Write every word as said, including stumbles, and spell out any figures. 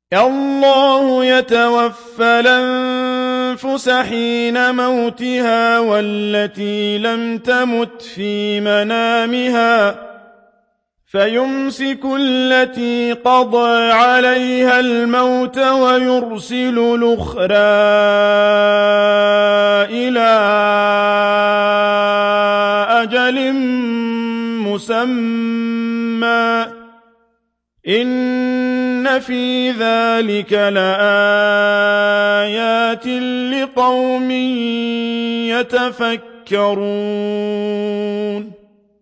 الله يتوفى الأنفس حين موتها والتي لم تمت في منامها فيمسك التي قضى عليها الموت ويرسل الأخرى إلى أجل مسمى إن في ذلك لآيات لقوم يتفكرون